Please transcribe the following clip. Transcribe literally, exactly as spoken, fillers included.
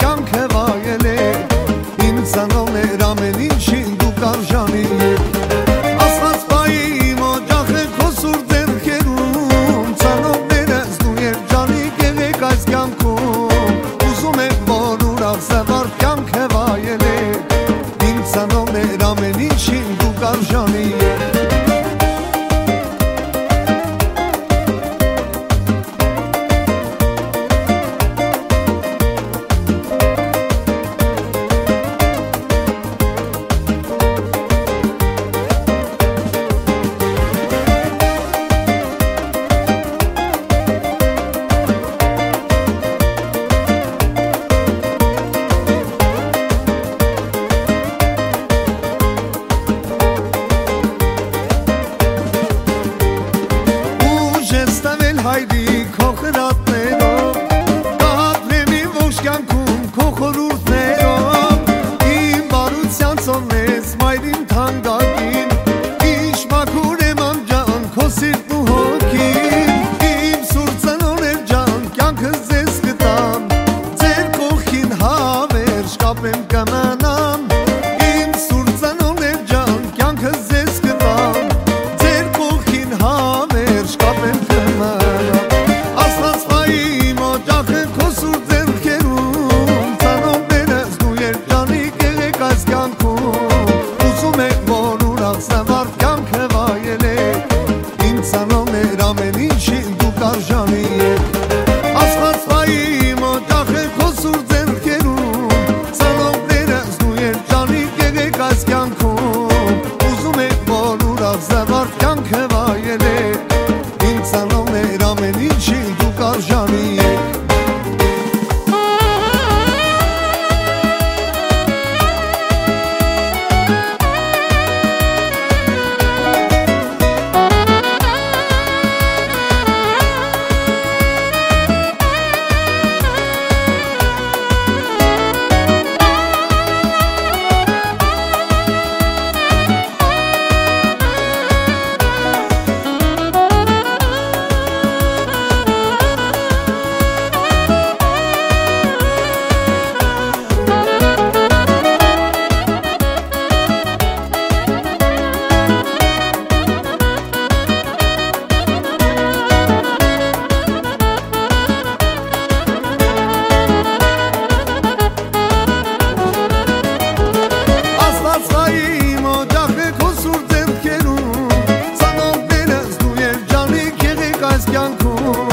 կյանք է վայելել Իմ ծանոներ ամեն ինչին դու կարժանի Աստված պայի իմ օջախը քո սուր ձեռքերում Ծանոներս դու և ջանիկ եղեք այս կյանքում Ուզում եք որ ուրախ զավարթ կյանք է վայելել Իմ ծանոներ ամեն ինչին դու կարժանի Հայրի քո խրատներով Կհապնեմ իմ ողջ կյանքում քո խորհուրդներով Իմ բարության ծովնես մայրին թանկագին Ինչ մաքուր եմ անջան քո սիրտն ու հոգին Իմ սուրբ ծնողներ ջան կյանքս ձեզ կտամ Ձեր կողքին հավերժ կապեմ կմնամ Իմ սուրբ ծնողներ ջան կյանքս ձեզ կտամ Ձեր կողքին հավերժ կապեմ կմնամ Զավարթ կյանք է վայելել Իմ ծանոներ ամեն ինչին դու կարժանի Աստված պայի իմ օջախը քո սուր ձեռքերում Ծանոներս դու և ջանիկ եղեք այս կյանքում Ուզում եք որ ուրախ զավարթ կյանք է վայելել Իմ ծանոներ ամեն ինչին դու կարժանի Կյանքում